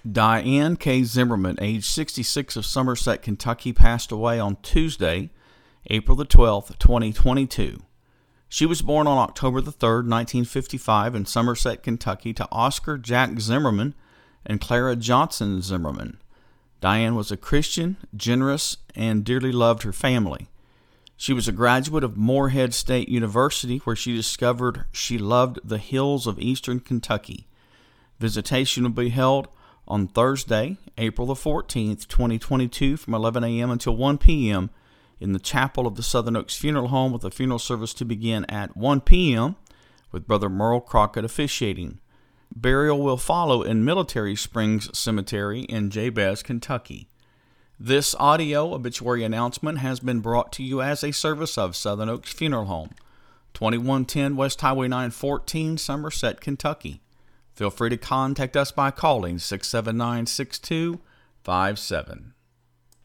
Diane K. Zimmerman, age 66, of Somerset, Kentucky, passed away on Tuesday, April the 12th, 2022. She was born on October the 3rd, 1955, in Somerset, Kentucky, to Oscar Jack Zimmerman and Clara Johnson Zimmerman. Diane was a Christian, generous, and dearly loved her family. She was a graduate of Morehead State University, where she discovered she loved the hills of eastern Kentucky. Visitation will be held on Thursday, April the 14th, 2022, from 11 a.m. until 1 p.m. in the chapel of the Southern Oaks Funeral Home, with the funeral service to begin at 1 p.m. with Brother Merle Crockett officiating. Burial will follow in Military Springs Cemetery in Jabez, Kentucky. This audio obituary announcement has been brought to you as a service of Southern Oaks Funeral Home, 2110 West Highway 914, Somerset, Kentucky. Feel free to contact us by calling 679-6257.